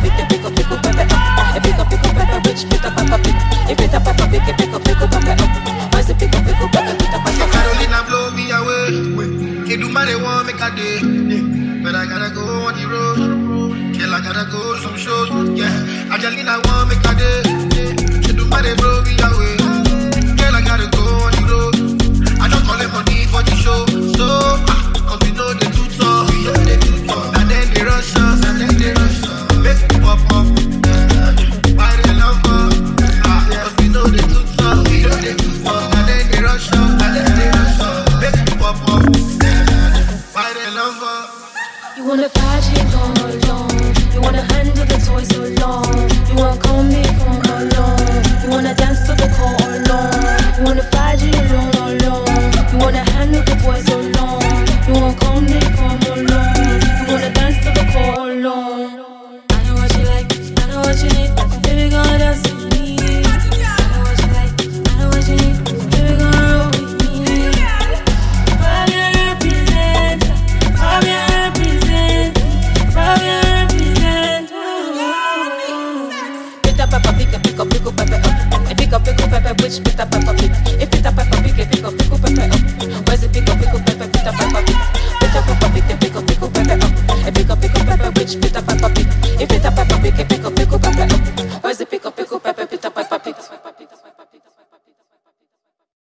pick up pepper up. Pick up pepper rich, pick up pepper pick. If it a pepper pick up pepper up. Why say pick up pepper, pick up pepper. Carolina blow me away. Can't do my they want make a day, but I gotta go on the road. Girl, I gotta go to some shows. Yeah, Angelina want make a day. Can't do my they blow me away. Girl, I gotta go on the road. I don't call them money for the show, so cause we know they too tough. We know they too tough. And then they rush us, make it pop up. Why they love us? Cause we know they too tough. We know they too tough. And then they rush us, make it pop up. Why they love us? You wanna fight it all alone. You wanna handle the toys so long. You wanna call me from alone. You wanna dance to the call alone. You wanna fight it alone. You wanna handle the boys so long. You wanna call me from alone. You wanna dance to the call alone. I know what you like, I know what you need. Baby, gonna dance with me. I know what you like, I know what you need. Baby, gonna roll with me. Fabien represent, Fabien represent, Fabien represent. Pick up pepper, pick up pepper up. Pick up pepper, which pick up pepper pick. If pick up pepper, pick up.